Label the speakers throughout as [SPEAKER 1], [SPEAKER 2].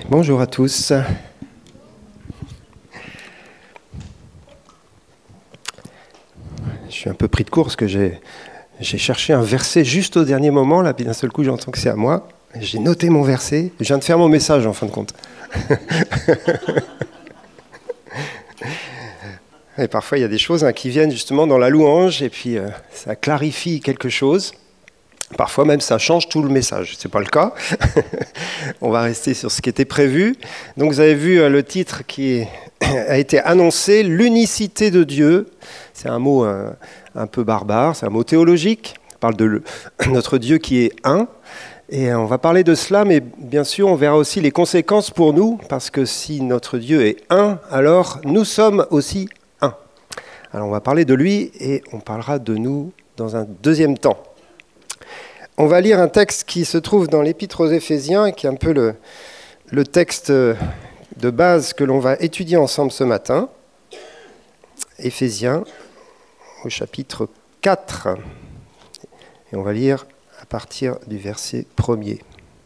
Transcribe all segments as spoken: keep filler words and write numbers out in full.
[SPEAKER 1] Bonjour à tous. Je suis un peu pris de court parce que j'ai, j'ai cherché un verset juste au dernier moment, là, puis d'un seul coup j'entends que c'est à moi. J'ai noté mon verset, je viens de faire mon message en fin de compte. Et parfois il y a des choses hein, qui viennent justement dans la louange et puis euh, ça clarifie quelque chose. Parfois même ça change tout le message, c'est pas le cas. On va rester sur ce qui était prévu. Donc vous avez vu euh, le titre qui a été annoncé, l'unicité de Dieu. C'est un mot un, un peu barbare, c'est un mot théologique. On parle de le, notre Dieu qui est un. Et on va parler de cela, mais bien sûr on verra aussi les conséquences pour nous, parce que si notre Dieu est un, alors nous sommes aussi un. Alors on va parler de lui et on parlera de nous dans un deuxième temps. On va lire un texte qui se trouve dans l'Épître aux Éphésiens, qui est un peu le, le texte de base que l'on va étudier ensemble ce matin. Éphésiens, au chapitre quatre. Et on va lire à partir du verset premier.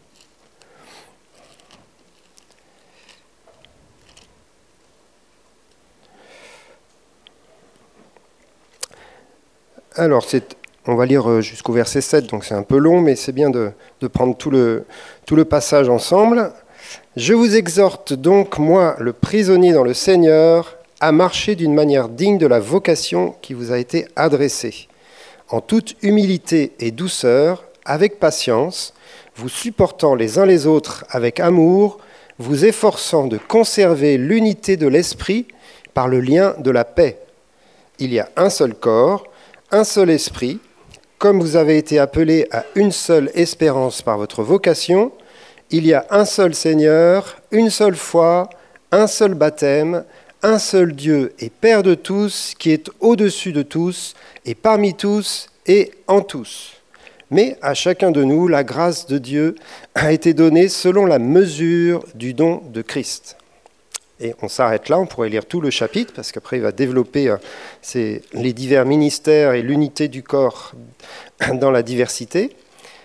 [SPEAKER 1] Alors, c'est... On va lire jusqu'au verset sept, donc c'est un peu long, mais c'est bien de, de prendre tout le, tout le passage ensemble. « Je vous exhorte donc, moi, le prisonnier dans le Seigneur, à marcher d'une manière digne de la vocation qui vous a été adressée, en toute humilité et douceur, avec patience, vous supportant les uns les autres avec amour, vous efforçant de conserver l'unité de l'esprit par le lien de la paix. Il y a un seul corps, un seul esprit, comme vous avez été appelés à une seule espérance par votre vocation, il y a un seul Seigneur, une seule foi, un seul baptême, un seul Dieu et Père de tous, qui est au-dessus de tous, et parmi tous, et en tous. Mais à chacun de nous, la grâce de Dieu a été donnée selon la mesure du don de Christ. » Et on s'arrête là, on pourrait lire tout le chapitre, parce qu'après il va développer euh, ces, les divers ministères et l'unité du corps dans la diversité.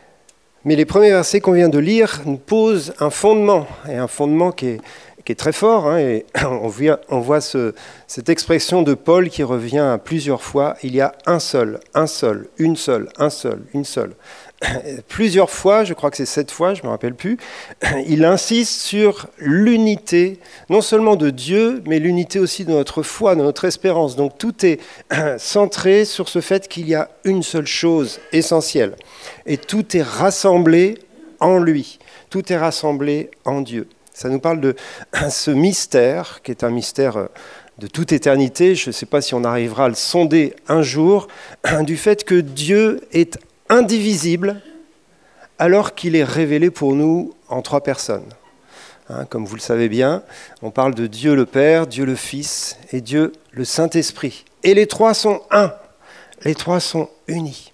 [SPEAKER 1] Mais les premiers versets qu'on vient de lire nous posent un fondement, et un fondement qui est, qui est très fort. Hein, et on, vient, on voit ce, cette expression de Paul qui revient plusieurs fois. Il y a un seul, un seul, une seule, un seul, une seule. Plusieurs fois, je crois que c'est sept fois, je ne me rappelle plus, il insiste sur l'unité, non seulement de Dieu, mais l'unité aussi de notre foi, de notre espérance. Donc tout est centré sur ce fait qu'il y a une seule chose essentielle. Et tout est rassemblé en lui, tout est rassemblé en Dieu. Ça nous parle de ce mystère, qui est un mystère de toute éternité, je ne sais pas si on arrivera à le sonder un jour, du fait que Dieu est indivisible, alors qu'il est révélé pour nous en trois personnes. Hein, comme vous le savez bien, on parle de Dieu le Père, Dieu le Fils et Dieu le Saint-Esprit. Et les trois sont un, les trois sont unis.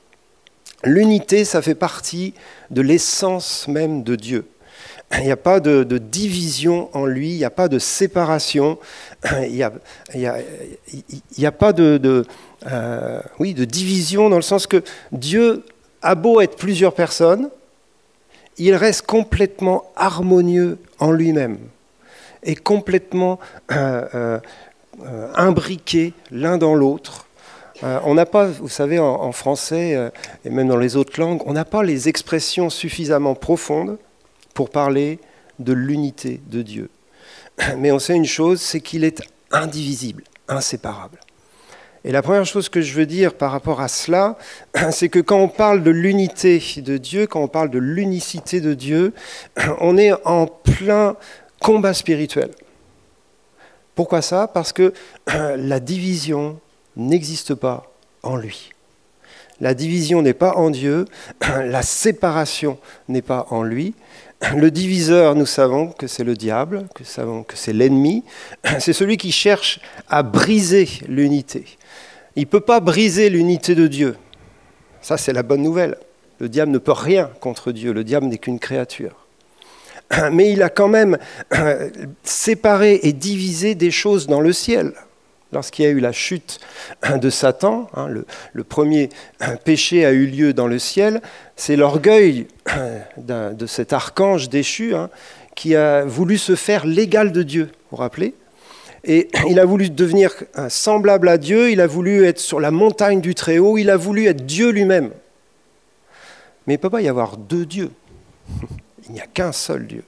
[SPEAKER 1] L'unité, ça fait partie de l'essence même de Dieu. Il n'y a pas de, de division en lui, il n'y a pas de séparation, il n'y a, il a, il a pas de, de, euh, oui, de division dans le sens que Dieu a beau être plusieurs personnes, il reste complètement harmonieux en lui-même et complètement euh, euh, euh, imbriqué l'un dans l'autre. Euh, on n'a pas, vous savez, en, en français euh, et même dans les autres langues, on n'a pas les expressions suffisamment profondes pour parler de l'unité de Dieu. Mais on sait une chose, c'est qu'il est indivisible, inséparable. Et la première chose que je veux dire par rapport à cela, c'est que quand on parle de l'unité de Dieu, quand on parle de l'unicité de Dieu, on est en plein combat spirituel. Pourquoi ça ? Parce que la division n'existe pas en lui. La division n'est pas en Dieu, la séparation n'est pas en lui. Le diviseur, nous savons que c'est le diable, que nous savons que c'est l'ennemi. C'est celui qui cherche à briser l'unité. Il ne peut pas briser l'unité de Dieu. Ça, c'est la bonne nouvelle. Le diable ne peut rien contre Dieu. Le diable n'est qu'une créature. Mais il a quand même séparé et divisé des choses dans le ciel. Lorsqu'il y a eu la chute de Satan, hein, le, le premier péché a eu lieu dans le ciel, c'est l'orgueil de cet archange déchu hein, qui a voulu se faire l'égal de Dieu, vous vous rappelez ? Et il a voulu devenir semblable à Dieu, il a voulu être sur la montagne du Très-Haut, il a voulu être Dieu lui-même. Mais il ne peut pas y avoir deux dieux. Il n'y a qu'un seul Dieu.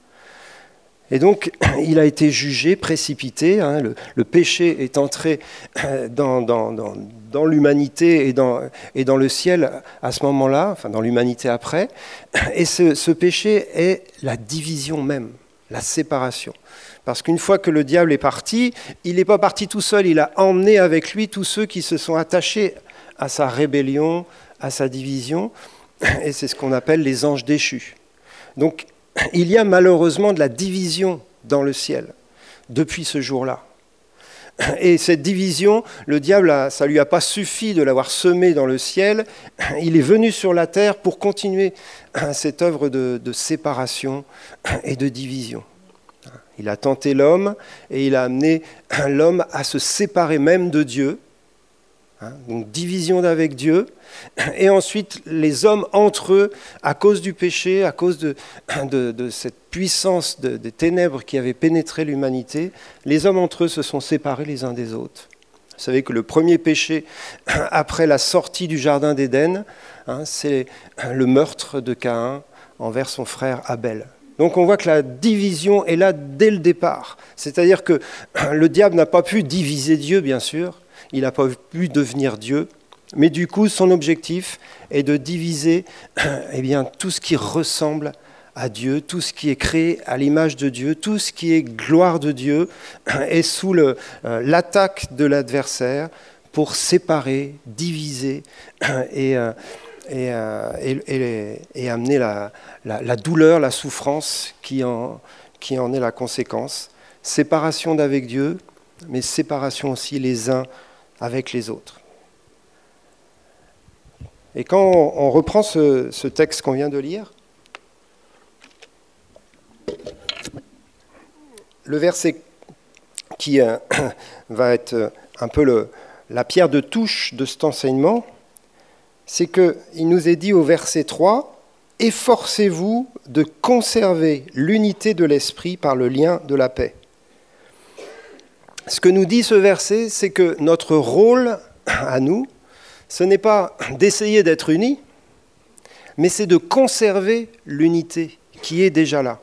[SPEAKER 1] Et donc, il a été jugé, précipité. Hein, le, le péché est entré dans, dans, dans, dans l'humanité et dans, et dans le ciel à ce moment-là, enfin dans l'humanité après. Et ce, ce péché est la division même, la séparation. Parce qu'une fois que le diable est parti, il n'est pas parti tout seul, il a emmené avec lui tous ceux qui se sont attachés à sa rébellion, à sa division. Et c'est ce qu'on appelle les anges déchus. Donc, il y a malheureusement de la division dans le ciel depuis ce jour-là. Et cette division, le diable, a, ça ne lui a pas suffi de l'avoir semée dans le ciel. Il est venu sur la terre pour continuer cette œuvre de, de séparation et de division. Il a tenté l'homme et il a amené l'homme à se séparer même de Dieu. Donc division avec Dieu, et ensuite les hommes entre eux, à cause du péché, à cause de, de, de cette puissance de, des ténèbres qui avait pénétré l'humanité, les hommes entre eux se sont séparés les uns des autres. Vous savez que le premier péché, après la sortie du jardin d'Éden, hein, c'est le meurtre de Caïn envers son frère Abel. Donc on voit que la division est là dès le départ. C'est-à-dire que le diable n'a pas pu diviser Dieu, bien sûr, il n'a pas pu devenir Dieu, mais du coup, son objectif est de diviser eh bien, tout ce qui ressemble à Dieu, tout ce qui est créé à l'image de Dieu, tout ce qui est gloire de Dieu, est sous le, euh, l'attaque de l'adversaire pour séparer, diviser et, euh, et, euh, et, et, et amener la, la, la douleur, la souffrance qui en, qui en est la conséquence. Séparation d'avec Dieu, mais séparation aussi les uns avec les autres. Et quand on reprend ce, ce texte qu'on vient de lire, le verset qui euh, va être un peu le, la pierre de touche de cet enseignement, c'est qu'il nous est dit au verset trois, « Efforcez-vous de conserver l'unité de l'esprit par le lien de la paix. » Ce que nous dit ce verset, c'est que notre rôle à nous, ce n'est pas d'essayer d'être unis, mais c'est de conserver l'unité qui est déjà là.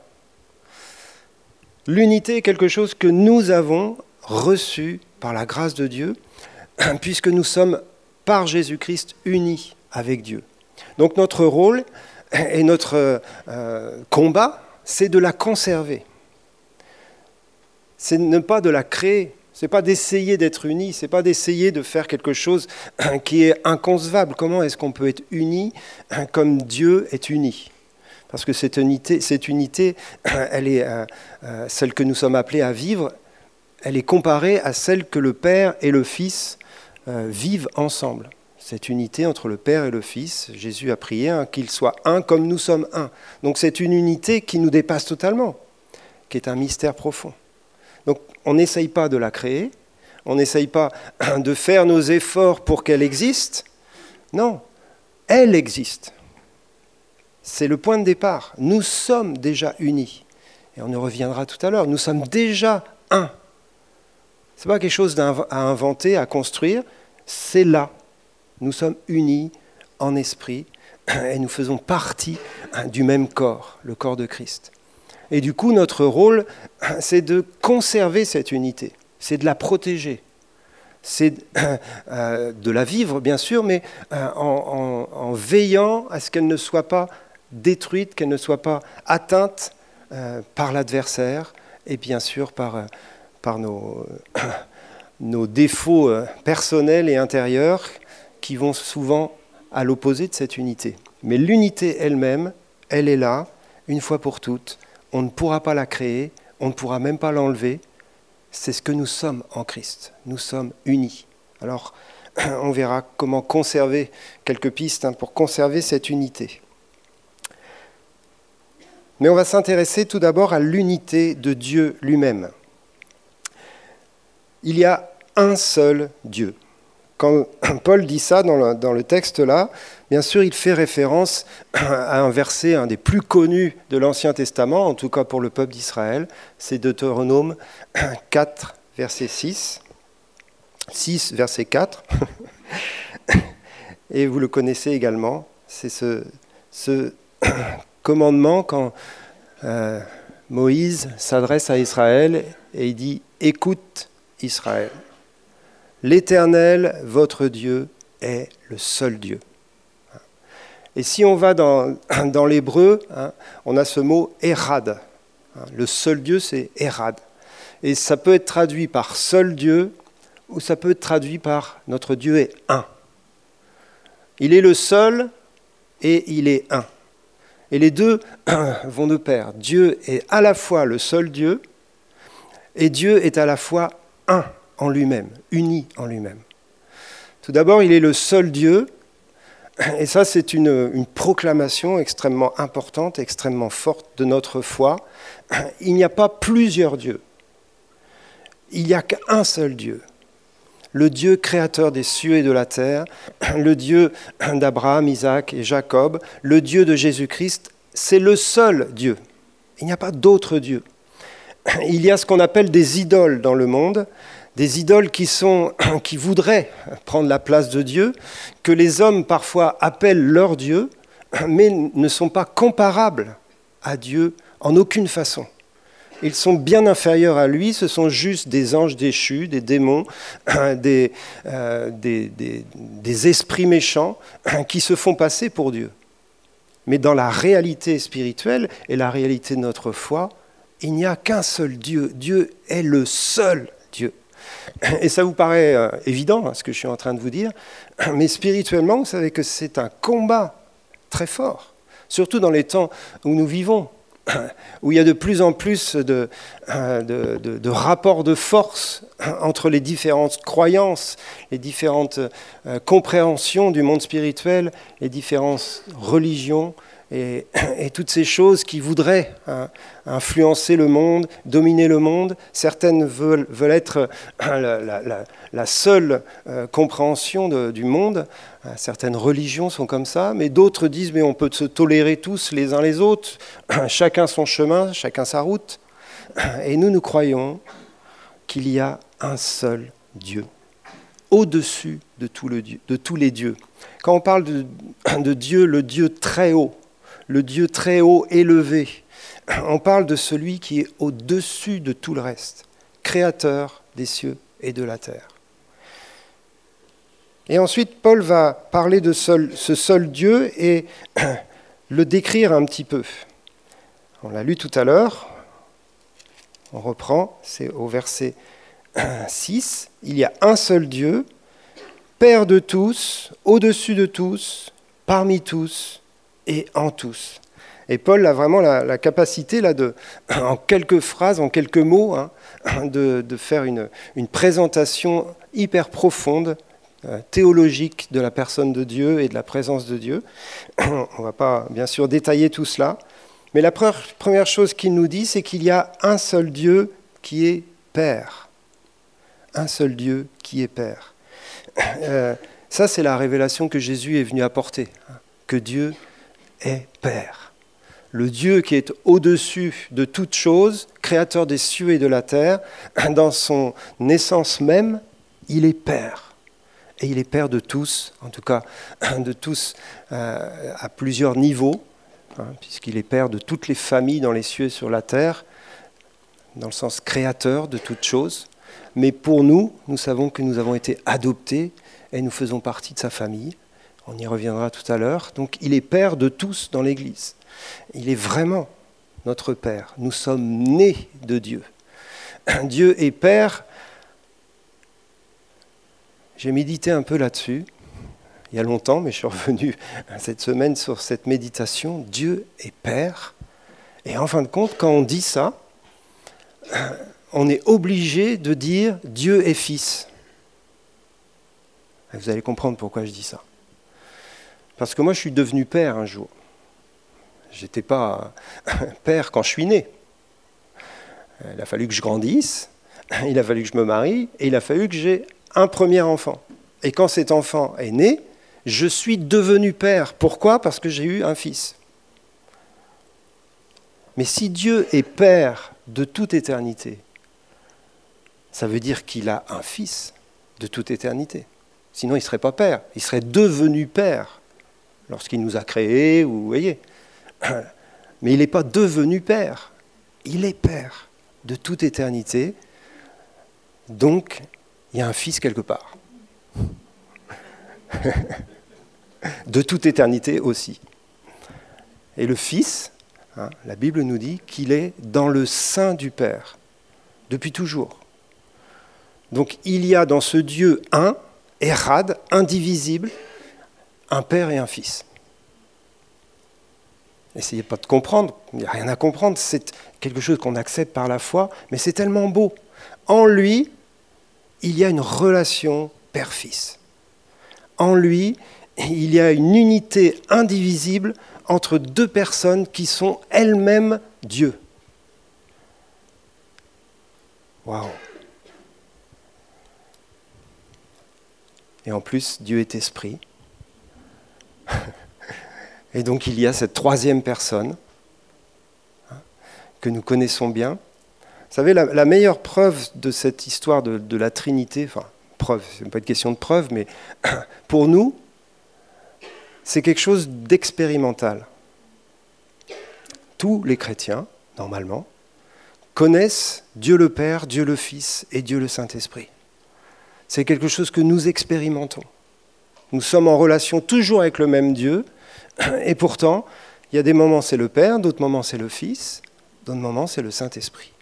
[SPEAKER 1] L'unité est quelque chose que nous avons reçu par la grâce de Dieu, puisque nous sommes par Jésus-Christ unis avec Dieu. Donc notre rôle et notre euh, combat, c'est de la conserver. C'est ne pas de la créer, c'est pas d'essayer d'être unis, c'est pas d'essayer de faire quelque chose qui est inconcevable. Comment est-ce qu'on peut être unis comme Dieu est uni ? Parce que cette unité, cette unité, elle est euh, euh, celle que nous sommes appelés à vivre, elle est comparée à celle que le Père et le Fils euh, vivent ensemble. Cette unité entre le Père et le Fils, Jésus a prié hein, qu'ils soient un comme nous sommes un. Donc c'est une unité qui nous dépasse totalement, qui est un mystère profond. Donc on n'essaye pas de la créer, on n'essaye pas de faire nos efforts pour qu'elle existe. Non, elle existe. C'est le point de départ. Nous sommes déjà unis. Et on y reviendra tout à l'heure. Nous sommes déjà un. Ce n'est pas quelque chose à inventer, à construire. C'est là. Nous sommes unis en esprit et nous faisons partie du même corps, le corps de Christ. Et du coup, notre rôle, c'est de conserver cette unité, c'est de la protéger, c'est euh, de la vivre, bien sûr, mais euh, en, en, en veillant à ce qu'elle ne soit pas détruite, qu'elle ne soit pas atteinte euh, par l'adversaire et bien sûr par, euh, par nos, euh, nos défauts euh, personnels et intérieurs qui vont souvent à l'opposé de cette unité. Mais l'unité elle-même, elle est là, une fois pour toutes. On ne pourra pas la créer, on ne pourra même pas l'enlever. C'est ce que nous sommes en Christ. Nous sommes unis. Alors, on verra comment conserver quelques pistes hein, pour conserver cette unité. Mais on va s'intéresser tout d'abord à l'unité de Dieu lui-même. Il y a un seul Dieu. Quand Paul dit ça dans le, dans le texte là, bien sûr, il fait référence à un verset, un des plus connus de l'Ancien Testament, en tout cas pour le peuple d'Israël, c'est Deutéronome quatre, verset six. six, verset quatre. Et vous le connaissez également, c'est ce, ce commandement quand euh, Moïse s'adresse à Israël et il dit « Écoute Israël, l'Éternel, votre Dieu, est le seul Dieu. » Et si on va dans, dans l'hébreu, hein, on a ce mot « Érad ». Le seul Dieu, c'est « Érad ». Et ça peut être traduit par « seul Dieu » ou ça peut être traduit par « notre Dieu est un ». Il est le seul et il est un. Et les deux vont de pair. Dieu est à la fois le seul Dieu et Dieu est à la fois un en lui-même, uni en lui-même. Tout d'abord, il est le seul Dieu, et ça c'est une, une proclamation extrêmement importante, extrêmement forte de notre foi. Il n'y a pas plusieurs dieux, il n'y a qu'un seul Dieu. Le Dieu créateur des cieux et de la terre, le Dieu d'Abraham, Isaac et Jacob, le Dieu de Jésus-Christ, c'est le seul Dieu. Il n'y a pas d'autre Dieu. Il y a ce qu'on appelle des idoles dans le monde, des idoles qui, sont, qui voudraient prendre la place de Dieu, que les hommes parfois appellent leur Dieu, mais ne sont pas comparables à Dieu en aucune façon. Ils sont bien inférieurs à lui, ce sont juste des anges déchus, des démons, des, euh, des, des, des esprits méchants qui se font passer pour Dieu. Mais dans la réalité spirituelle et la réalité de notre foi, il n'y a qu'un seul Dieu. Dieu est le seul Dieu. Et ça vous paraît euh, évident, hein, ce que je suis en train de vous dire, mais spirituellement, vous savez que c'est un combat très fort, surtout dans les temps où nous vivons, où il y a de plus en plus de, de, de, de rapports de force entre les différentes croyances, les différentes euh, compréhensions du monde spirituel, les différentes religions et, et toutes ces choses qui voudraient hein, influencer le monde, dominer le monde. Certaines veulent, veulent être la, la, la, la seule euh, compréhension de, du monde. Certaines religions sont comme ça, mais d'autres disent mais on peut se tolérer tous les uns les autres, chacun son chemin, chacun sa route. Et nous, nous croyons qu'il y a un seul Dieu, au-dessus de, tout le Dieu, de tous les dieux. Quand on parle de, de Dieu, le Dieu très haut, le Dieu très haut élevé, on parle de celui qui est au-dessus de tout le reste, créateur des cieux et de la terre. Et ensuite, Paul va parler de seul, ce seul Dieu et le décrire un petit peu. On l'a lu tout à l'heure, on reprend, c'est au verset six. Il y a un seul Dieu, Père de tous, au-dessus de tous, parmi tous et en tous. Et Paul a vraiment la, la capacité, là, de, en quelques phrases, en quelques mots, hein, de, de faire une, une présentation hyper profonde, théologique de la personne de Dieu et de la présence de Dieu. On ne va pas, bien sûr, détailler tout cela, mais la première chose qu'il nous dit, c'est qu'il y a un seul Dieu qui est Père. Un seul Dieu qui est Père. Euh, ça, c'est la révélation que Jésus est venu apporter, hein, que Dieu est Père. Le Dieu qui est au-dessus de toute chose, créateur des cieux et de la terre, dans son essence même, il est Père. Et il est Père de tous, en tout cas de tous euh, à plusieurs niveaux, hein, puisqu'il est Père de toutes les familles dans les cieux et sur la terre, dans le sens créateur de toutes choses. Mais pour nous, nous savons que nous avons été adoptés et nous faisons partie de sa famille. On y reviendra tout à l'heure. Donc il est Père de tous dans l'Église. Il est vraiment notre Père. Nous sommes nés de Dieu. Dieu est Père. J'ai médité un peu là-dessus, il y a longtemps, mais je suis revenu cette semaine sur cette méditation. Dieu est Père. Et en fin de compte, quand on dit ça, on est obligé de dire Dieu est Fils. Et vous allez comprendre pourquoi je dis ça. Parce que moi, je suis devenu père un jour. Je n'étais pas père quand je suis né. Il a fallu que je grandisse, il a fallu que je me marie, et il a fallu que j'ai un premier enfant. Et quand cet enfant est né, Je suis devenu père. Pourquoi ? Parce que j'ai eu un fils. Mais si Dieu est père de toute éternité, ça veut dire qu'il a un fils de toute éternité. Sinon, il ne serait pas père. Il serait devenu père lorsqu'il nous a créés, ou vous voyez. Mais il n'est pas devenu père. Il est père de toute éternité. Donc, il y a un fils quelque part. De toute éternité aussi. Et le fils, hein, la Bible nous dit qu'il est dans le sein du Père, depuis toujours. Donc il y a dans ce Dieu un, érad, indivisible, un Père et un Fils. N'essayez pas de comprendre, il n'y a rien à comprendre, c'est quelque chose qu'on accepte par la foi, mais c'est tellement beau. En lui, il y a une relation Père-Fils. En lui, il y a une unité indivisible entre deux personnes qui sont elles-mêmes Dieu. Waouh! Et en plus, Dieu est esprit. Et donc il y a cette troisième personne hein, que nous connaissons bien. Vous savez, la, la meilleure preuve de cette histoire de, de la Trinité, enfin, preuve, ce n'est pas une question de preuve, mais pour nous, c'est quelque chose d'expérimental. Tous les chrétiens, normalement, connaissent Dieu le Père, Dieu le Fils et Dieu le Saint-Esprit. C'est quelque chose que nous expérimentons. Nous sommes en relation toujours avec le même Dieu, et pourtant, il y a des moments c'est le Père, d'autres moments c'est le Fils, d'autres moments c'est le Saint-Esprit.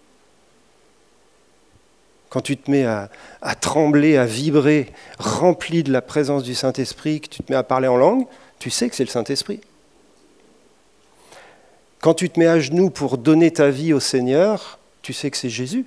[SPEAKER 1] Quand tu te mets à, à trembler, à vibrer, rempli de la présence du Saint-Esprit, que tu te mets à parler en langue, tu sais que c'est le Saint-Esprit. Quand tu te mets à genoux pour donner ta vie au Seigneur, tu sais que c'est Jésus.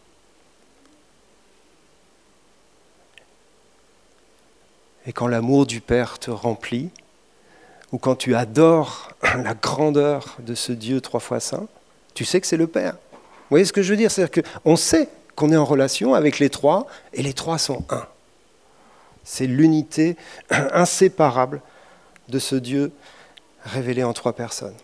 [SPEAKER 1] Et quand l'amour du Père te remplit, ou quand tu adores la grandeur de ce Dieu trois fois saint, tu sais que c'est le Père. Vous voyez ce que je veux dire ? C'est-à-dire qu'on sait qu'on est en relation avec les trois, et les trois sont un. C'est l'unité inséparable de ce Dieu révélé en trois personnes.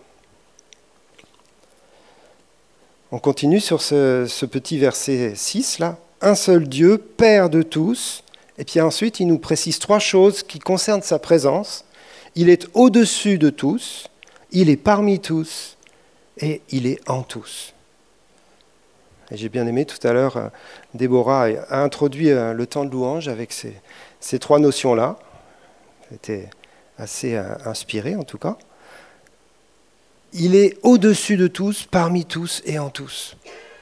[SPEAKER 1] On continue sur ce, ce petit verset six, là. Un seul Dieu, Père de tous. Et puis ensuite, il nous précise trois choses qui concernent sa présence. Il est au-dessus de tous, il est parmi tous, et il est en tous. Et j'ai bien aimé tout à l'heure, Déborah a introduit le temps de louange avec ces, ces trois notions-là. C'était assez inspiré en tout cas. Il est au-dessus de tous, parmi tous et en tous.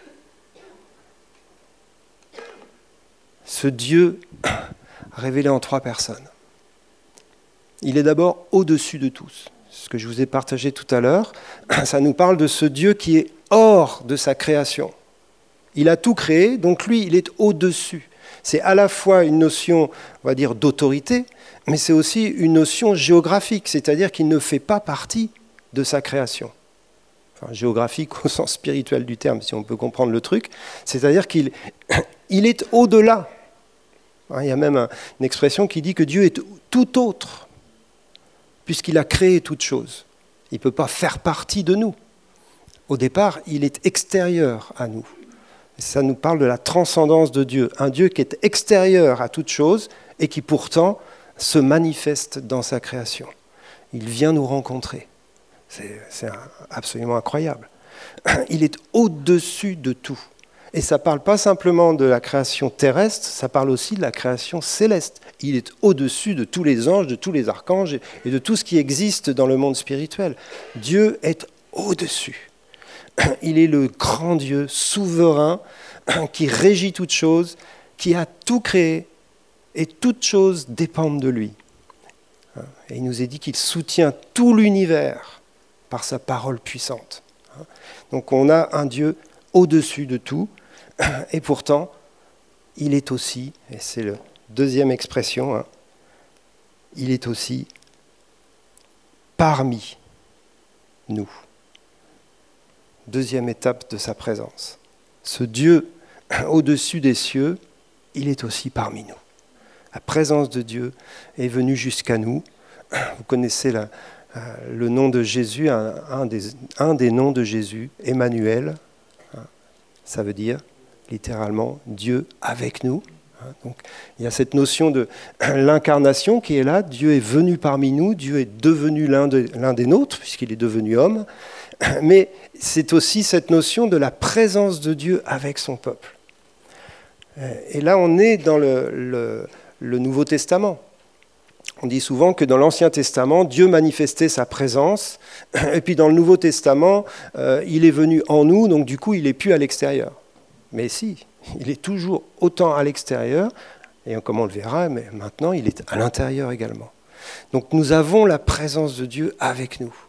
[SPEAKER 1] Ce Dieu révélé en trois personnes. Il est d'abord au-dessus de tous. Ce que je vous ai partagé tout à l'heure, ça nous parle de ce Dieu qui est hors de sa création. Il a tout créé, donc lui, il est au-dessus. C'est à la fois une notion, on va dire, d'autorité, mais c'est aussi une notion géographique, c'est-à-dire qu'il ne fait pas partie de sa création. Enfin, géographique au sens spirituel du terme, si on peut comprendre le truc, c'est-à-dire qu'il il est au-delà. Il y a même un, une expression qui dit que Dieu est tout autre, puisqu'il a créé toute chose. Il ne peut pas faire partie de nous. Au départ, il est extérieur à nous. Et ça nous parle de la transcendance de Dieu, un Dieu qui est extérieur à toute chose et qui pourtant se manifeste dans sa création. Il vient nous rencontrer. C'est, c'est absolument incroyable. Il est au-dessus de tout. Et ça ne parle pas simplement de la création terrestre, ça parle aussi de la création céleste. Il est au-dessus de tous les anges, de tous les archanges et de tout ce qui existe dans le monde spirituel. Dieu est au-dessus. Il est le grand Dieu souverain qui régit toutes choses, qui a tout créé et toutes choses dépendent de lui. Et il nous est dit qu'il soutient tout l'univers par sa parole puissante. Donc on a un Dieu au-dessus de tout, et pourtant, il est aussi, et c'est la deuxième expression, hein, il est aussi parmi nous. Deuxième étape de sa présence. Ce Dieu au-dessus des cieux, il est aussi parmi nous. la présence de Dieu est venue jusqu'à nous. Vous connaissez la, le nom de Jésus, un, un, des, un des noms de Jésus, Emmanuel. Ça veut dire littéralement Dieu avec nous. Donc, il y a cette notion de l'incarnation qui est là. Dieu est venu parmi nous, Dieu est devenu l'un, de, l'un des nôtres, puisqu'il est devenu homme. Mais c'est aussi cette notion de la présence de Dieu avec son peuple. Et là, on est dans le, le, le Nouveau Testament. On dit souvent que dans l'Ancien Testament, Dieu manifestait sa présence, et puis dans le Nouveau Testament, euh, il est venu en nous, donc du coup, il n'est plus à l'extérieur. Mais si, il est toujours autant à l'extérieur, et comme on le verra, mais maintenant, il est à l'intérieur également. Donc nous avons la présence de Dieu avec nous.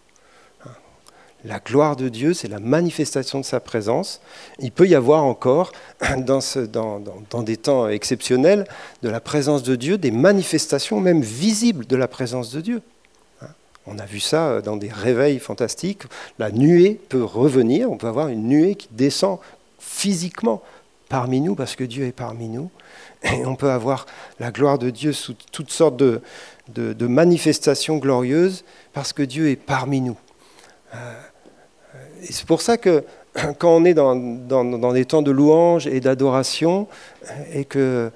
[SPEAKER 1] La gloire de Dieu, c'est la manifestation de sa présence. Il peut y avoir encore, dans, ce, dans, dans, dans des temps exceptionnels, de la présence de Dieu, des manifestations même visibles de la présence de Dieu. On a vu ça dans des réveils fantastiques. La nuée peut revenir, on peut avoir une nuée qui descend physiquement parmi nous, parce que Dieu est parmi nous. Et on peut avoir la gloire de Dieu sous toutes sortes de, de, de manifestations glorieuses, parce que Dieu est parmi nous. Et c'est pour ça que quand on est dans, dans, dans des temps de louange et d'adoration, et qu'il euh,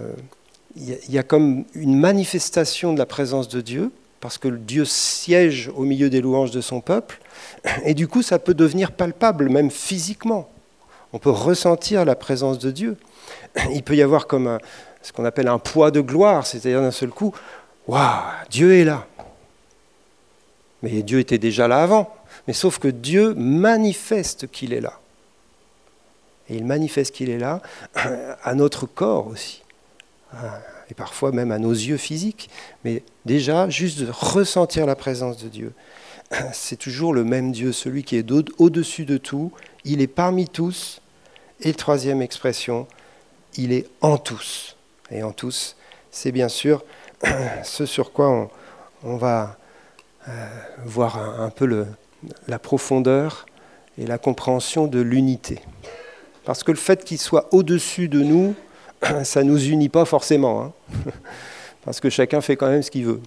[SPEAKER 1] y, y a comme une manifestation de la présence de Dieu, parce que Dieu siège au milieu des louanges de son peuple, et du coup ça peut devenir palpable, même physiquement. On peut ressentir la présence de Dieu. Il peut y avoir comme un, ce qu'on appelle un poids de gloire, c'est-à-dire d'un seul coup, waouh, Dieu est là. Mais Dieu était déjà là avant. Mais sauf que Dieu manifeste qu'il est là. Et il manifeste qu'il est là à notre corps aussi. Et parfois même à nos yeux physiques. Mais déjà, juste de ressentir la présence de Dieu. C'est toujours le même Dieu, celui qui est au-dessus de tout. Il est parmi tous. Et la troisième expression, il est en tous. Et en tous, c'est bien sûr ce sur quoi on, on va euh, voir un, un peu le, la profondeur et la compréhension de l'unité. Parce que le fait qu'il soit au-dessus de nous, ça ne nous unit pas forcément. Hein, parce que chacun fait quand même ce qu'il veut.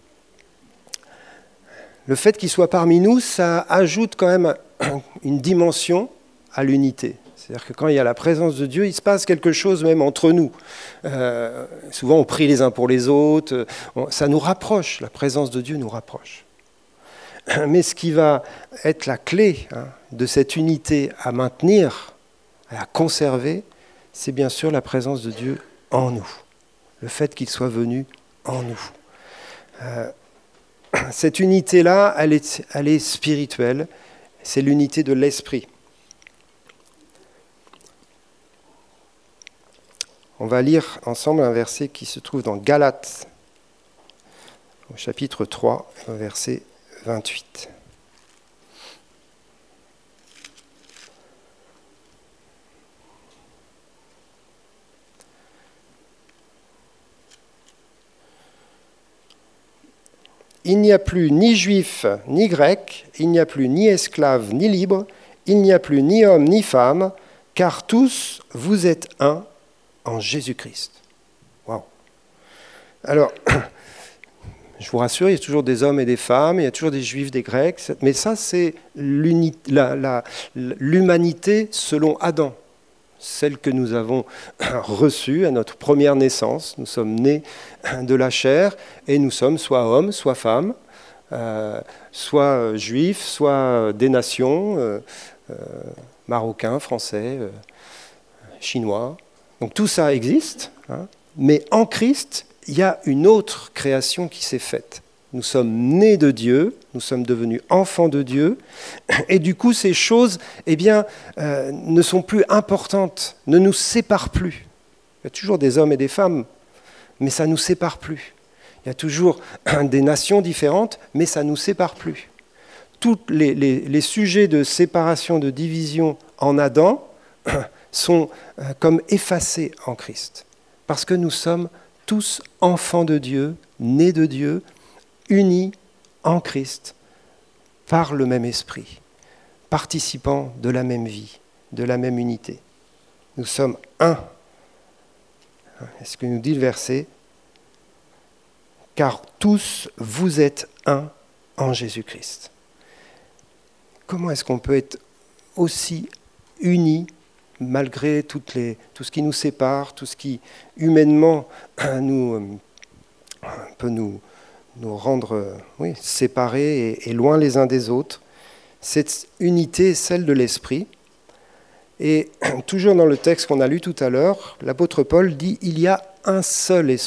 [SPEAKER 1] Le fait qu'il soit parmi nous, ça ajoute quand même une dimension à l'unité. C'est-à-dire que quand il y a la présence de Dieu, il se passe quelque chose même entre nous. Euh, souvent, on prie les uns pour les autres. On, ça nous rapproche. La présence de Dieu nous rapproche. Mais ce qui va être la clé hein, de cette unité à maintenir, à conserver, c'est bien sûr la présence de Dieu en nous. Le fait qu'il soit venu en nous. Euh, cette unité-là, elle est, elle est spirituelle. C'est l'unité de l'esprit. On va lire ensemble un verset qui se trouve dans Galates, au chapitre trois, au verset vingt-huit. Il n'y a plus ni juif ni grec, il n'y a plus ni esclave ni libre, il n'y a plus ni homme ni femme, car tous vous êtes un en Jésus-Christ. Waouh. Alors, je vous rassure, il y a toujours des hommes et des femmes, il y a toujours des juifs, des grecs, mais ça, c'est la, la, l'humanité selon Adam, celle que nous avons reçue à notre première naissance. Nous sommes nés de la chair et nous sommes soit hommes, soit femmes, euh, soit juifs, soit des nations, euh, euh, marocains, français, euh, chinois. Donc tout ça existe, hein, mais en Christ, il y a une autre création qui s'est faite. Nous sommes nés de Dieu, nous sommes devenus enfants de Dieu, et du coup ces choses eh bien, euh, ne sont plus importantes, ne nous séparent plus. Il y a toujours des hommes et des femmes, mais ça ne nous sépare plus. Il y a toujours des nations différentes, mais ça ne nous sépare plus. Tous les, les, les sujets de séparation, de division en Adam sont comme effacés en Christ, parce que nous sommes tous enfants de Dieu, nés de Dieu, unis en Christ par le même esprit, participants de la même vie, de la même unité. Nous sommes un. Et ce que nous dit le verset, car tous vous êtes un en Jésus-Christ. Comment est-ce qu'on peut être aussi unis malgré toutes les, tout ce qui nous sépare, tout ce qui humainement nous, peut nous, nous rendre oui, séparés et, et loin les uns des autres? Cette unité est celle de l'esprit. Et toujours dans le texte qu'on a lu tout à l'heure, l'apôtre Paul dit « il y a un seul esprit ».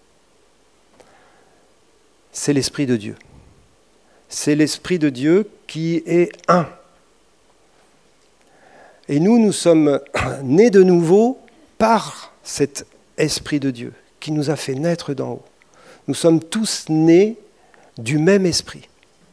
[SPEAKER 1] C'est l'esprit de Dieu. C'est l'esprit de Dieu qui est un. Et nous, nous sommes nés de nouveau par cet esprit de Dieu qui nous a fait naître d'en haut. Nous sommes tous nés du même esprit.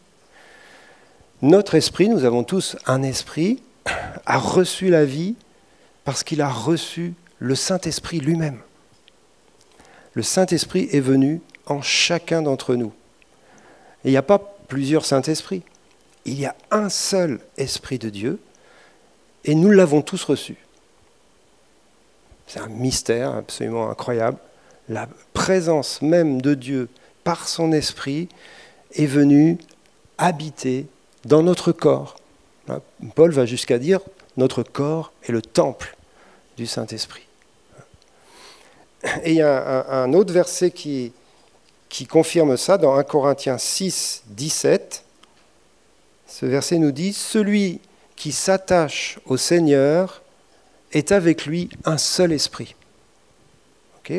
[SPEAKER 1] Notre esprit, nous avons tous un esprit, a reçu la vie parce qu'il a reçu le Saint-Esprit lui-même. Le Saint-Esprit est venu en chacun d'entre nous. Et il n'y a pas plusieurs Saint-Esprits. Il y a un seul Esprit de Dieu et nous l'avons tous reçu. C'est un mystère absolument incroyable. La présence même de Dieu par son Esprit est venue habiter dans notre corps. Paul va jusqu'à dire « notre corps est le temple du Saint-Esprit ». Et il y a un, un autre verset qui, qui confirme ça dans un Corinthiens six, dix-sept. Ce verset nous dit « Celui qui s'attache au Seigneur est avec lui un seul esprit. » Okay ?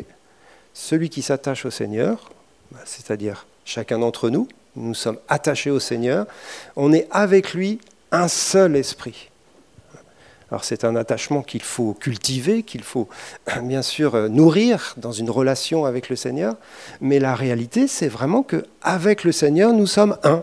[SPEAKER 1] Celui qui s'attache au Seigneur, c'est-à-dire chacun d'entre nous, nous sommes attachés au Seigneur, on est avec lui un seul esprit. Alors c'est un attachement qu'il faut cultiver, qu'il faut bien sûr nourrir dans une relation avec le Seigneur, mais la réalité c'est vraiment qu'avec le Seigneur nous sommes un.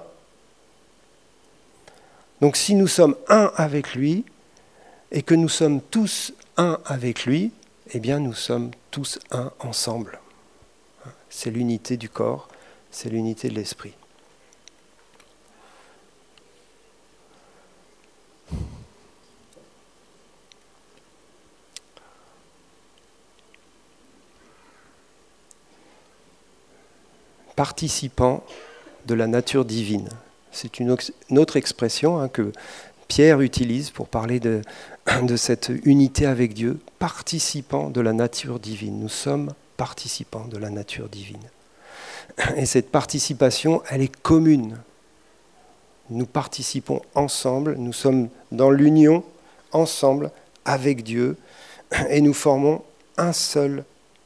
[SPEAKER 1] Donc si nous sommes un avec lui et que nous sommes tous un avec lui, eh bien nous sommes tous un ensemble. C'est l'unité du corps, c'est l'unité de l'esprit. Participant de la nature divine. C'est une, une autre expression hein, que Pierre utilise pour parler de, de cette unité avec Dieu, participant de la nature divine. Nous sommes participants de la nature divine. Et cette participation, elle est commune. Nous participons ensemble, nous sommes dans l'union ensemble avec Dieu et nous formons un seul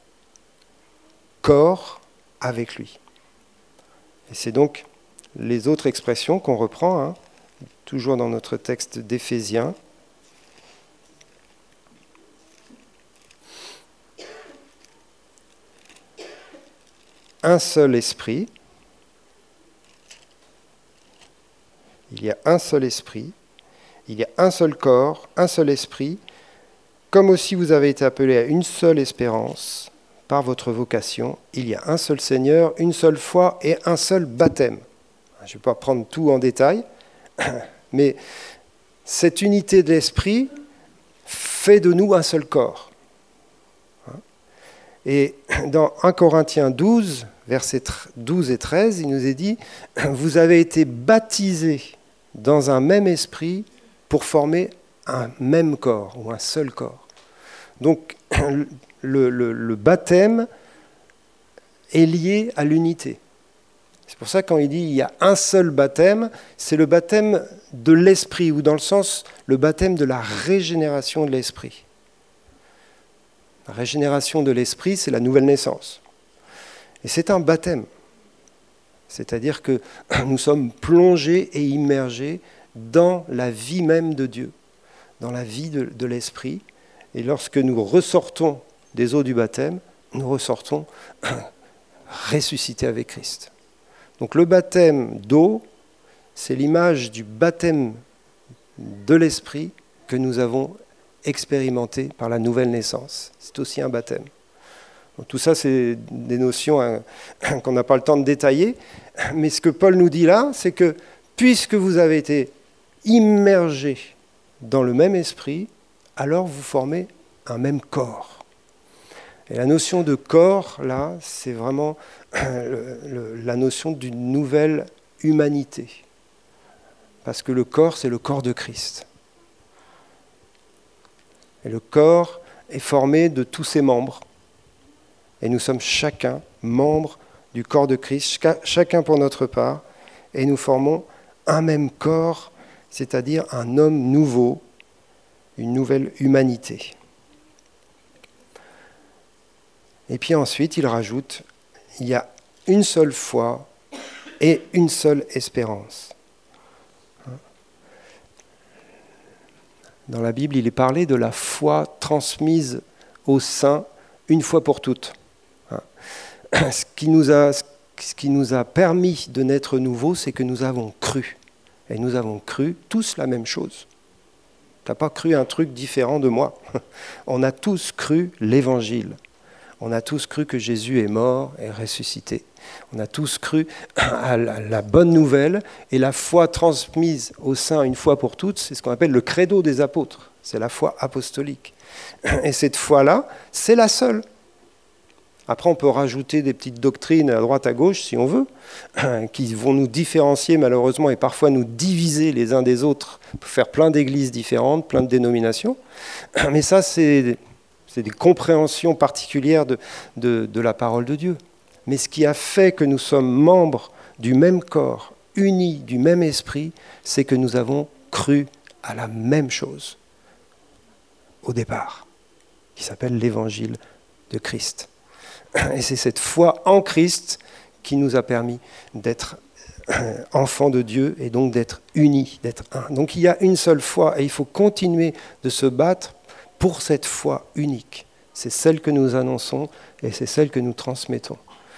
[SPEAKER 1] corps avec lui. Et c'est donc les autres expressions qu'on reprend, hein, toujours dans notre texte d'Éphésiens. Un seul esprit. Il y a un seul esprit. Il y a un seul corps, un seul esprit. Comme aussi vous avez été appelés à une seule espérance par votre vocation, il y a un seul Seigneur, une seule foi et un seul baptême. Je ne vais pas prendre tout en détail, mais cette unité de l'esprit fait de nous un seul corps. Et dans un Corinthiens douze, versets douze et treize, il nous est dit « Vous avez été baptisés dans un même esprit pour former un même corps, ou un seul corps. » Donc, le, le, le baptême est lié à l'unité. C'est pour ça que quand il dit il y a un seul baptême, c'est le baptême de l'esprit, ou dans le sens, le baptême de la régénération de l'esprit. La régénération de l'esprit, c'est la nouvelle naissance. Et c'est un baptême. C'est-à-dire que nous sommes plongés et immergés dans la vie même de Dieu, dans la vie de, de l'esprit. Et lorsque nous ressortons des eaux du baptême, nous ressortons ressuscités avec Christ. Donc le baptême d'eau, c'est l'image du baptême de l'esprit que nous avons expérimenté par la nouvelle naissance. C'est aussi un baptême. Donc, tout ça, c'est des notions hein, qu'on n'a pas le temps de détailler. Mais ce que Paul nous dit là, c'est que puisque vous avez été immergés dans le même esprit, alors vous formez un même corps. Et la notion de corps, là, c'est vraiment le, le, la notion d'une nouvelle humanité. Parce que le corps, c'est le corps de Christ. Et le corps est formé de tous ses membres. Et nous sommes chacun membres du corps de Christ, chacun pour notre part. Et nous formons un même corps, c'est-à-dire un homme nouveau, une nouvelle humanité. Et puis ensuite, il rajoute, il y a une seule foi et une seule espérance. Dans la Bible, il est parlé de la foi transmise aux saints une fois pour toutes. Ce qui nous a, ce qui nous a permis de naître nouveau, c'est que nous avons cru. Et nous avons cru tous la même chose. Tu n'as pas cru un truc différent de moi. On a tous cru l'Évangile. On a tous cru que Jésus est mort et ressuscité. On a tous cru à la bonne nouvelle, et la foi transmise aux saints une fois pour toutes, c'est ce qu'on appelle le credo des apôtres. C'est la foi apostolique. Et cette foi-là, c'est la seule. Après, on peut rajouter des petites doctrines à droite, à gauche, si on veut, qui vont nous différencier malheureusement et parfois nous diviser les uns des autres pour faire plein d'églises différentes, plein de dénominations. Mais ça, c'est... C'est des compréhensions particulières de, de, de la parole de Dieu. Mais ce qui a fait que nous sommes membres du même corps, unis du même esprit, c'est que nous avons cru à la même chose au départ, qui s'appelle l'évangile de Christ. Et c'est cette foi en Christ qui nous a permis d'être enfants de Dieu et donc d'être unis, d'être un. Donc il y a une seule foi et il faut continuer de se battre pour cette foi unique. C'est celle que nous annonçons et c'est celle que nous transmettons.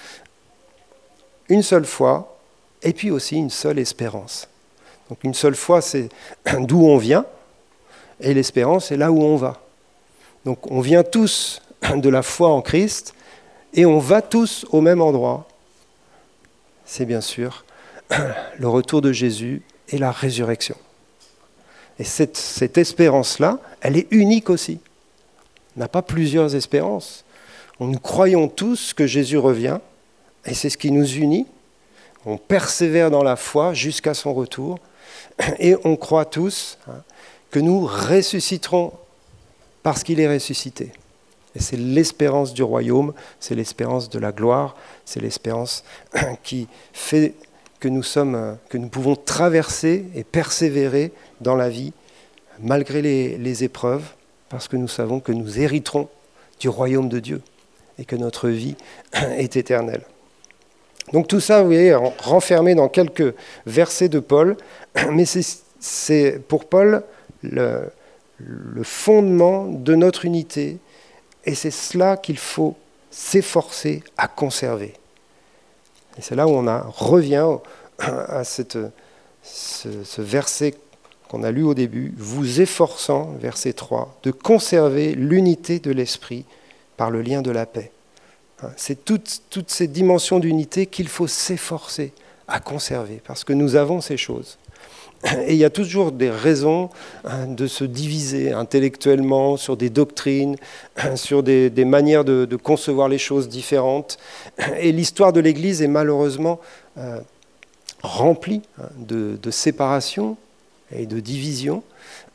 [SPEAKER 1] Une seule foi et puis aussi une seule espérance. Donc une seule foi, c'est d'où on vient, et l'espérance, c'est là où on va. Donc on vient tous de la foi en Christ et on va tous au même endroit. C'est bien sûr le retour de Jésus et la résurrection. Et cette, cette espérance-là, elle est unique aussi. On n'a pas plusieurs espérances. Nous croyons tous que Jésus revient, et c'est ce qui nous unit. On persévère dans la foi jusqu'à son retour, et on croit tous hein, que nous ressusciterons parce qu'il est ressuscité. Et c'est l'espérance du royaume, c'est l'espérance de la gloire, c'est l'espérance qui fait que nous sommes, que nous pouvons traverser et persévérer dans la vie, malgré les, les épreuves, parce que nous savons que nous hériterons du royaume de Dieu et que notre vie est éternelle. Donc tout ça, vous voyez, renfermé dans quelques versets de Paul, mais c'est, c'est pour Paul le, le fondement de notre unité, et c'est cela qu'il faut s'efforcer à conserver. Et c'est là où on a, revient à cette, ce, ce verset qu'on a lu au début, vous efforçant, verset trois, de conserver l'unité de l'esprit par le lien de la paix. C'est toutes, toutes ces dimensions d'unité qu'il faut s'efforcer à conserver, parce que nous avons ces choses. Et il y a toujours des raisons de se diviser intellectuellement sur des doctrines, sur des, des manières de, de concevoir les choses différentes. Et l'histoire de l'Église est malheureusement euh, remplie de, de séparation et de division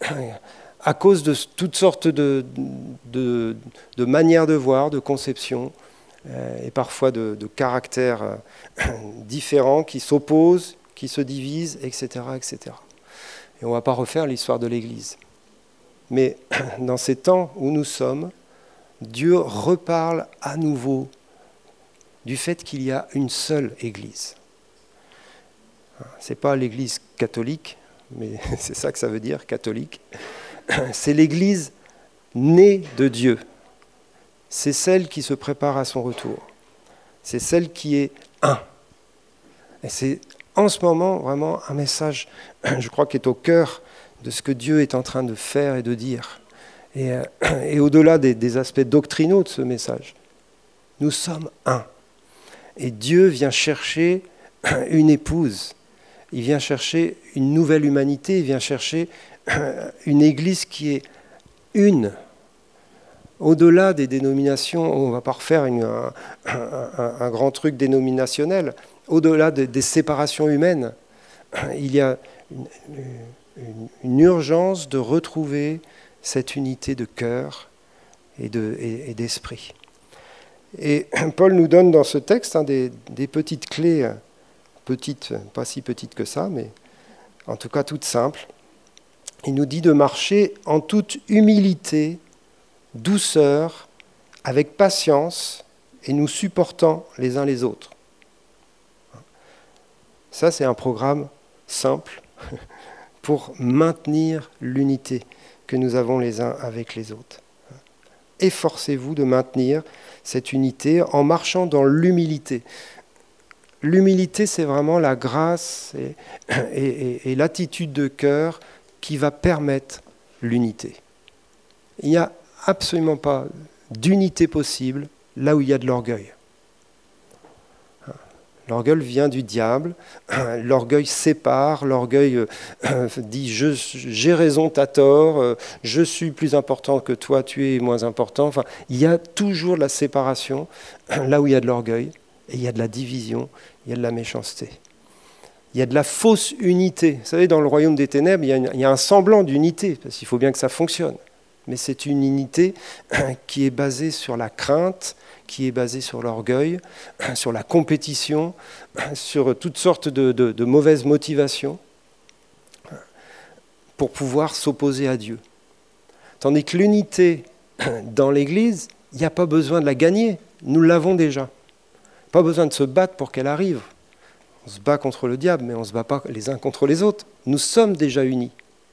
[SPEAKER 1] à cause de toutes sortes de, de, de manières de voir, de conception, euh, et parfois de, de caractères euh, différents qui s'opposent, qui se divisent, et cetera, et cetera. Et on ne va pas refaire l'histoire de l'Église. Mais dans ces temps où nous sommes, Dieu reparle à nouveau du fait qu'il y a une seule Église. Ce n'est pas l'Église catholique, mais c'est ça que ça veut dire, catholique. C'est l'Église née de Dieu. C'est celle qui se prépare à son retour. C'est celle qui est un. Et c'est en ce moment vraiment un message, je crois, qui est au cœur de ce que Dieu est en train de faire et de dire. Et, euh, et au-delà des, des aspects doctrinaux de ce message, nous sommes un. Et Dieu vient chercher une épouse. Il vient chercher une nouvelle humanité. Il vient chercher une église qui est une, Au-delà des dénominations, on ne va pas refaire une, un, un, un grand truc dénominationnel, au-delà de, des séparations humaines, il y a une, une, une urgence de retrouver cette unité de cœur et, de, et, et d'esprit. Et Paul nous donne dans ce texte hein, des, des petites clés, petites, pas si petites que ça, mais en tout cas toutes simples. Il nous dit de marcher en toute humilité, douceur, avec patience, et nous supportant les uns les autres. Ça, c'est un programme simple pour maintenir l'unité que nous avons les uns avec les autres. Efforcez-vous de maintenir cette unité en marchant dans l'humilité. L'humilité, c'est vraiment la grâce et, et, et, et l'attitude de cœur qui va permettre l'unité. Il n'y a absolument pas d'unité possible là où il y a de l'orgueil. L'orgueil vient du diable, l'orgueil sépare, l'orgueil dit je, j'ai raison, t'as tort, je suis plus important que toi, tu es moins important. Enfin, il y a toujours de la séparation là où il y a de l'orgueil, et il y a de la division, il y a de la méchanceté. Il y a de la fausse unité. Vous savez, dans le royaume des ténèbres, il y a, une, il y a un semblant d'unité, parce qu'il faut bien que ça fonctionne. Mais c'est une unité qui est basée sur la crainte, qui est basée sur l'orgueil, sur la compétition, sur toutes sortes de, de, de mauvaises motivations pour pouvoir s'opposer à Dieu. Tandis que l'unité dans l'Église, il n'y a pas besoin de la gagner, nous l'avons déjà. Pas besoin de se battre pour qu'elle arrive. On se bat contre le diable, mais on ne se bat pas les uns contre les autres. Nous sommes déjà unis.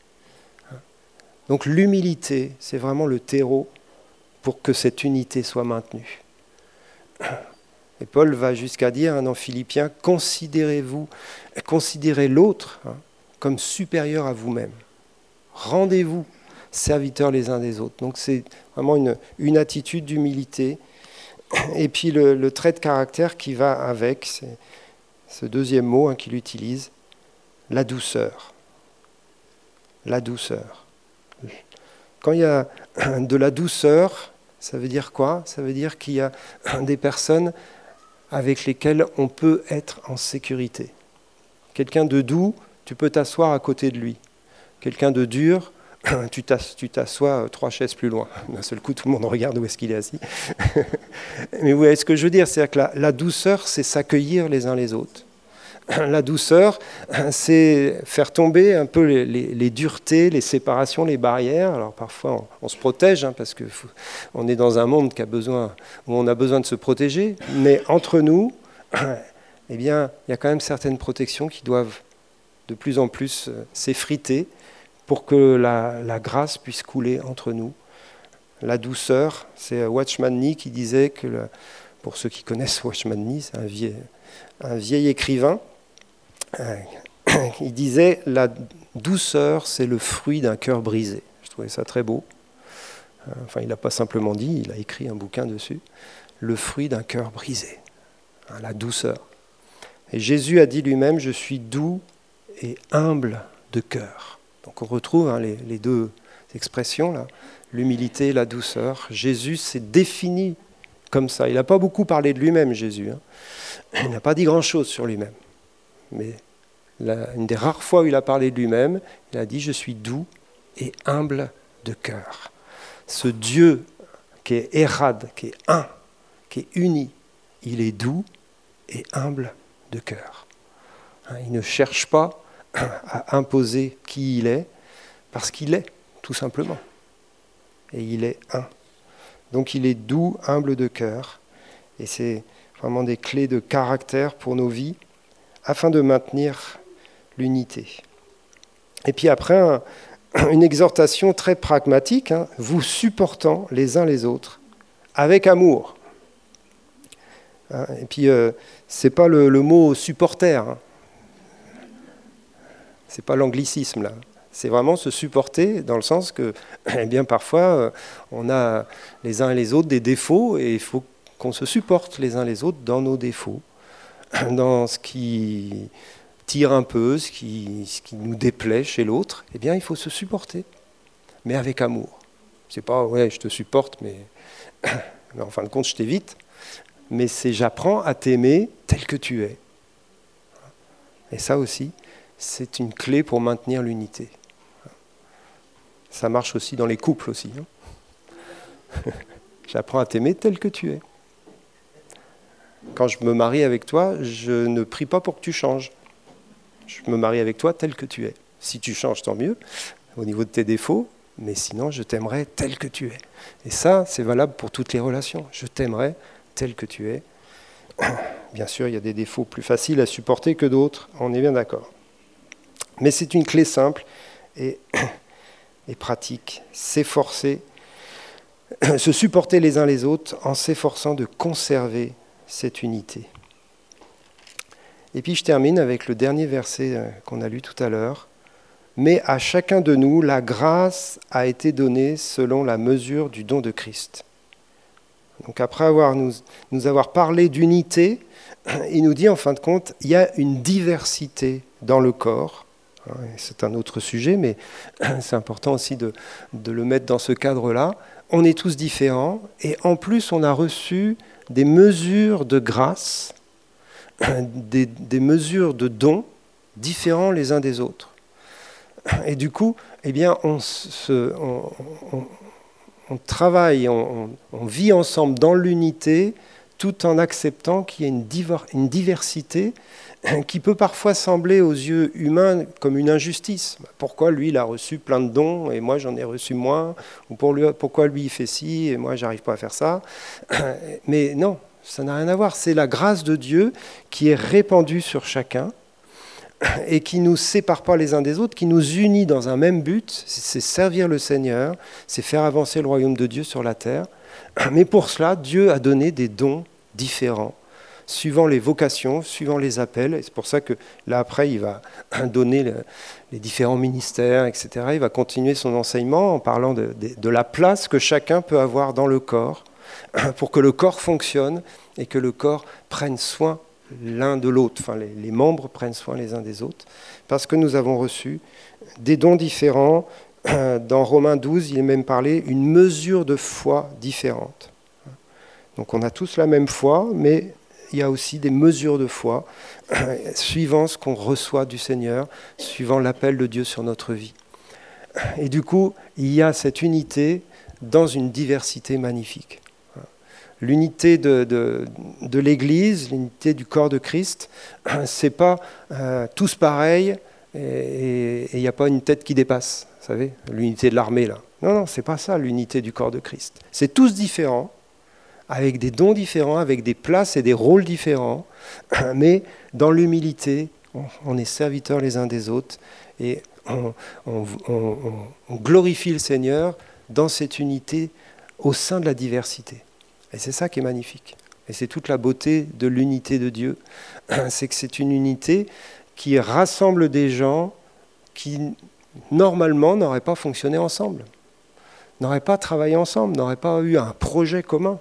[SPEAKER 1] Donc l'humilité, c'est vraiment le terreau pour que cette unité soit maintenue. Et Paul va jusqu'à dire hein, dans Philippiens, considérez-vous, considérez l'autre hein, comme supérieur à vous-même. Rendez-vous serviteurs les uns des autres. Donc c'est vraiment une, une attitude d'humilité. Et puis le, le trait de caractère qui va avec, c'est ce deuxième mot hein, qu'il utilise, la douceur. La douceur. Quand il y a de la douceur, ça veut dire quoi ? Ça veut dire qu'il y a des personnes avec lesquelles on peut être en sécurité. Quelqu'un de doux, tu peux t'asseoir à côté de lui. Quelqu'un de dur, tu t'assois trois chaises plus loin. D'un seul coup, tout le monde regarde où est-ce qu'il est assis. Mais vous voyez ce que je veux dire, c'est que la, la douceur, c'est s'accueillir les uns les autres. La douceur, c'est faire tomber un peu les, les, les duretés, les séparations, les barrières. Alors parfois, on, on se protège, hein, parce qu'on est dans un monde qui a besoin, où on a besoin de se protéger. Mais entre nous, eh bien, il y a quand même certaines protections qui doivent de plus en plus s'effriter pour que la, la grâce puisse couler entre nous. La douceur, c'est Watchman Nee qui disait que, le, pour ceux qui connaissent Watchman Nee, c'est un vieil, un vieil écrivain, il disait « La douceur, c'est le fruit d'un cœur brisé ». Je trouvais ça très beau. Enfin, il n'a pas simplement dit, il a écrit un bouquin dessus. Le fruit d'un cœur brisé, hein, la douceur. Et Jésus a dit lui-même « Je suis doux et humble de cœur ». Donc on retrouve hein, les, les deux expressions, là, l'humilité et la douceur. Jésus s'est défini comme ça. Il n'a pas beaucoup parlé de lui-même, Jésus. Hein. Il n'a pas dit grand-chose sur lui-même. Mais la, une des rares fois où il a parlé de lui-même, il a dit « Je suis doux et humble de cœur ». Ce Dieu qui est érad, qui est un, qui est uni, il est doux et humble de cœur. Hein, il ne cherche pas à imposer qui il est, parce qu'il est, tout simplement. Et il est un. Donc il est doux, humble de cœur, et c'est vraiment des clés de caractère pour nos vies, afin de maintenir l'unité. Et puis après, un, une exhortation très pragmatique, hein, vous supportant les uns les autres, avec amour. Hein, et puis, euh, c'est pas le, le mot supporter, hein. C'est pas l'anglicisme, là. C'est vraiment se supporter dans le sens que, eh bien, parfois, euh, on a les uns et les autres des défauts, et il faut qu'on se supporte les uns les autres dans nos défauts, dans ce qui tire un peu, ce qui, ce qui nous déplaît chez l'autre, eh bien, il faut se supporter, mais avec amour. C'est pas, ouais, je te supporte, mais, mais en fin de compte, je t'évite. Mais c'est j'apprends à t'aimer tel que tu es. Et ça aussi, c'est une clé pour maintenir l'unité. Ça marche aussi dans les couples aussi. Hein. J'apprends à t'aimer tel que tu es. Quand je me marie avec toi, je ne prie pas pour que tu changes. Je me marie avec toi tel que tu es. Si tu changes, tant mieux, au niveau de tes défauts, mais sinon, je t'aimerai tel que tu es. Et ça, c'est valable pour toutes les relations. Je t'aimerai tel que tu es. Bien sûr, il y a des défauts plus faciles à supporter que d'autres, on est bien d'accord. Mais c'est une clé simple et, et pratique. S'efforcer, se supporter les uns les autres en s'efforçant de conserver cette unité. Et puis je termine avec le dernier verset qu'on a lu tout à l'heure. Mais à chacun de nous, la grâce a été donnée selon la mesure du don de Christ. Donc après avoir nous, nous avoir parlé d'unité, il nous dit en fin de compte, il y a une diversité dans le corps. C'est un autre sujet, mais c'est important aussi de, de le mettre dans ce cadre-là. On est tous différents et en plus on a reçu des mesures de grâce, des, des mesures de dons différents les uns des autres. Et du coup, eh bien, on, se, on, on, on travaille, on, on vit ensemble dans l'unité, tout en acceptant qu'il y a une, divor, une diversité qui peut parfois sembler aux yeux humains comme une injustice. Pourquoi lui, il a reçu plein de dons et moi, j'en ai reçu moins? Ou pour lui, pourquoi lui, il fait ci et moi, j'arrive pas à faire ça? Mais non, ça n'a rien à voir. C'est la grâce de Dieu qui est répandue sur chacun et qui ne nous sépare pas les uns des autres, qui nous unit dans un même but, c'est servir le Seigneur, c'est faire avancer le royaume de Dieu sur la terre. Mais pour cela, Dieu a donné des dons différents, suivant les vocations, suivant les appels. Et c'est pour ça que là, après, il va donner le, les différents ministères, et cetera. Il va continuer son enseignement en parlant de, de, de la place que chacun peut avoir dans le corps, pour que le corps fonctionne et que le corps prenne soin l'un de l'autre, enfin les, les membres prennent soin les uns des autres, parce que nous avons reçu des dons différents. Dans Romains douze, il est même parlé une mesure de foi différente. Donc on a tous la même foi, mais il y a aussi des mesures de foi, suivant ce qu'on reçoit du Seigneur, suivant l'appel de Dieu sur notre vie. Et du coup, il y a cette unité dans une diversité magnifique. L'unité de, de, de l'Église, l'unité du corps de Christ, c'est pas euh, tous pareils et il n'y a pas une tête qui dépasse, vous savez, l'unité de l'armée là. Non, non, c'est pas ça l'unité du corps de Christ. C'est tous différents, avec des dons différents, avec des places et des rôles différents, mais dans l'humilité, on, on est serviteurs les uns des autres et on, on, on, on glorifie le Seigneur dans cette unité au sein de la diversité. Et c'est ça qui est magnifique. Et c'est toute la beauté de l'unité de Dieu. C'est que c'est une unité qui rassemble des gens qui, normalement, n'auraient pas fonctionné ensemble, n'auraient pas travaillé ensemble, n'auraient pas eu un projet commun.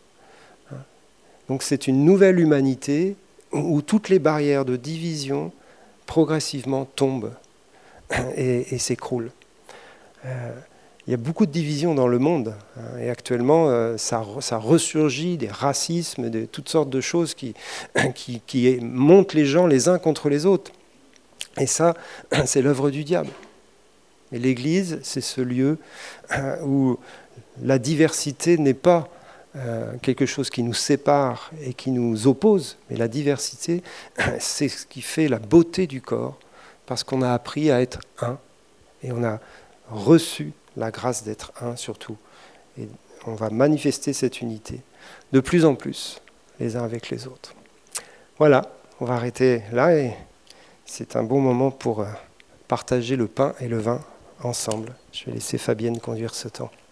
[SPEAKER 1] Donc c'est une nouvelle humanité où toutes les barrières de division progressivement tombent et, et s'écroulent. Euh, Il y a beaucoup de divisions dans le monde, hein, et actuellement, euh, ça, ça ressurgit des racismes, de toutes sortes de choses qui, qui, qui montent les gens les uns contre les autres. Et ça, c'est l'œuvre du diable. Et l'Église, c'est ce lieu euh, où la diversité n'est pas euh, quelque chose qui nous sépare et qui nous oppose, mais la diversité, c'est ce qui fait la beauté du corps, parce qu'on a appris à être un, et on a reçu la grâce d'être un surtout. Et on va manifester cette unité de plus en plus, les uns avec les autres. Voilà, on va arrêter là et c'est un bon moment pour partager le pain et le vin ensemble. Je vais laisser Fabienne conduire ce temps.